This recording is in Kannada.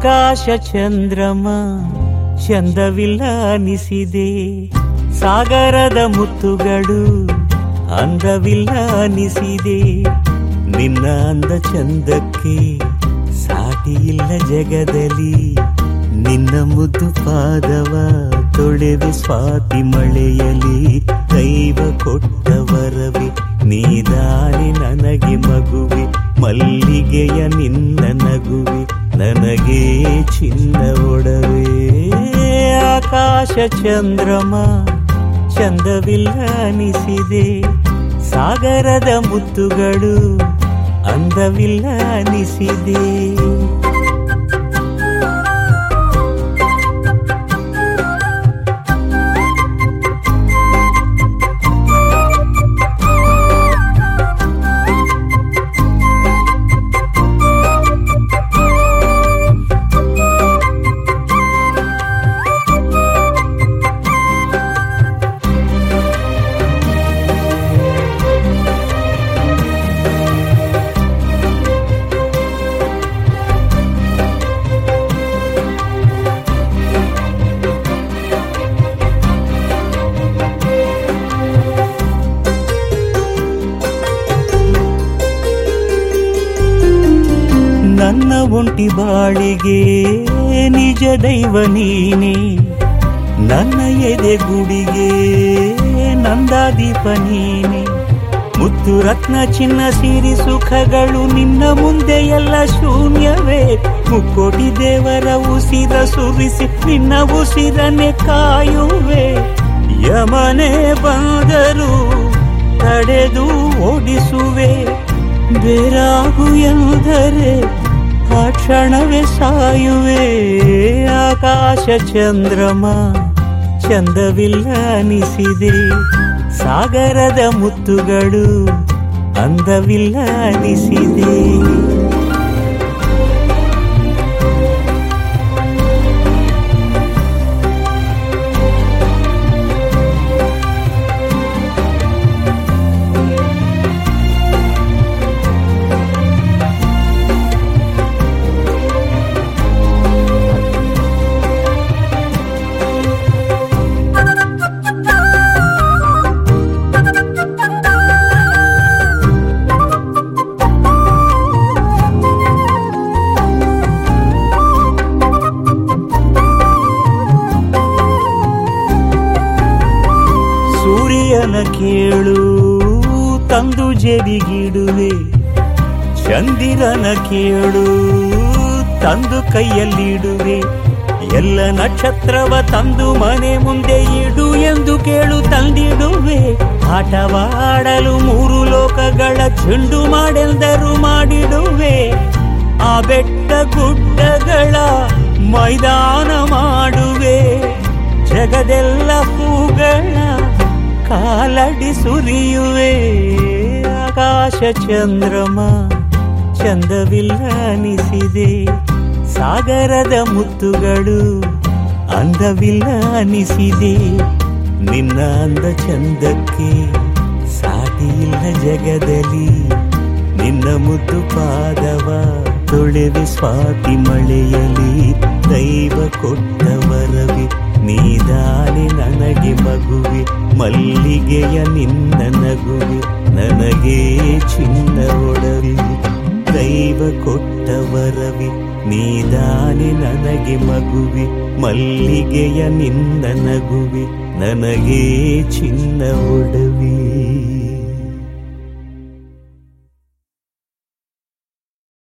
ಆಕಾಶ ಚಂದ್ರಮ ಚಂದವಿಲ್ಲ ಅನಿಸಿದೆ, ಸಾಗರದ ಮುತ್ತುಗಳು ಅಂದವಿಲ್ಲ ಅನಿಸಿದೆ. ನಿನ್ನ ಅಂದ ಚಂದಕ್ಕೆ ಸಾಟಿ ಇಲ್ಲ ಜಗದಲ್ಲಿ, ನಿನ್ನ ಮುದ್ದು ಪಾದವ ತೊಳೆದು ಸ್ವಾತಿ ಮಳೆಯಲಿ. ದೈವ ಕೊಟ್ಟ ವರವೇ ನೀದಾನೆ ನನಗೆ ಮಗುವೆ, ಮಲ್ಲಿಗೆಯ ನಿನ್ನ ನಗುವೆ ನನಗೆ ಚಿನ್ನ ಒಡವೆ. ಆಕಾಶ ಚಂದ್ರಮ ಚಂದವಿಲ್ಲ ಅನಿಸಿದೆ, ಸಾಗರದ ಮುತ್ತುಗಳು ಅಂದವಿಲ್ಲ ಅನಿಸಿದೆ. ನನ್ನ ಒಂಟಿ ಬಾಳಿಗೆ ನಿಜ ದೈವ ನೀನೆ, ನನ್ನ ಎದೆ ಗುಡಿಗೆ ನಂದಾದೀಪ ನೀನೆ. ಮುತ್ತು ರತ್ನ ಚಿನ್ನ ಸಿರಿ ಸುಖಗಳು ನಿನ್ನ ಮುಂದೆ ಎಲ್ಲ ಶೂನ್ಯವೇ. ಮುಕ್ಕೋಟಿ ದೇವರ ಉಸಿರ ಸುರಿಸಿ ನಿನ್ನ ಉಸಿರನೆ ಕಾಯುವೆ. ಯಮನೆ ಬಂದರು ತಡೆದು ಓಡಿಸುವೆ, ಬೇರಾಗು ಎಂದರೆ ಆ ಕ್ಷಣವೇ ಸಾಯುವೆ. ಆಕಾಶ ಚಂದ್ರಮ ಚಂದವಿಲ್ಲ ಅನಿಸಿದೆ, ಸಾಗರದ ಮುತ್ತುಗಳು ಅಂದವಿಲ್ಲ ಅನಿಸಿದೆ. ಸೂರ್ಯನ ಕೇಳು ತಂದು ಜೆಬಿಗಿಡುವೆ, ಚಂದಿರನ ಕೇಳು ತಂದು ಕೈಯಲ್ಲಿಡುವೆ. ಎಲ್ಲ ನಕ್ಷತ್ರವ ತಂದು ಮನೆ ಮುಂದೆ ಇಡು ಎಂದು ಕೇಳು ತಂದಿಡುವೆ. ಆಟವಾಡಲು 3 ಲೋಕಗಳ ಚೆಂಡು ಮಾಡೆಂದರು ಮಾಡಿಡುವೆ. ಆ ಬೆಟ್ಟ ಗುಡ್ಡಗಳ ಮೈದಾನ ಮಾಡುವೆ, ಜಗದೆಲ್ಲ ಹೂಗಳ ಕಾಲಡಿ ಸುರಿಯುವೆ. ಆಕಾಶ ಚಂದ್ರಮ ಚಂದವಿಲ್ಲ ಅನಿಸಿದೆ, ಸಾಗರದ ಮುತ್ತುಗಳು ಅಂದವಿಲ್ಲ ಅನಿಸಿದೆ. ನಿನ್ನ ಅಂದ ಚಂದಕ್ಕೆ ಸಾಟಿ ಇಲ್ಲ ಜಗದಲ್ಲಿ, ನಿನ್ನ ಮುದ್ದು ಪಾದವ ತೊಳೆದು ಸ್ವಾತಿ ಮಳೆಯಲಿ. ದೈವ ಕೊಟ್ಟ ವರವೇ ನೀದಾನೆ ನನಗೆ ಮಗುವೆ, ಮಲ್ಲಿಗೆಯ ನಿನ್ನ ನಗುವೆ ನನಗೆ ಚಿನ್ನ ಒಡವೆ. ದೈವ ಕೊಟ್ಟ ವರವೇ ನೀದಾನೆ ನನಗೆ ಮಗುವೆ, ಮಲ್ಲಿಗೆಯ ನಿನ್ನ ನಗುವೆ ನನಗೆ ಚಿನ್ನ ಒಡವೆ.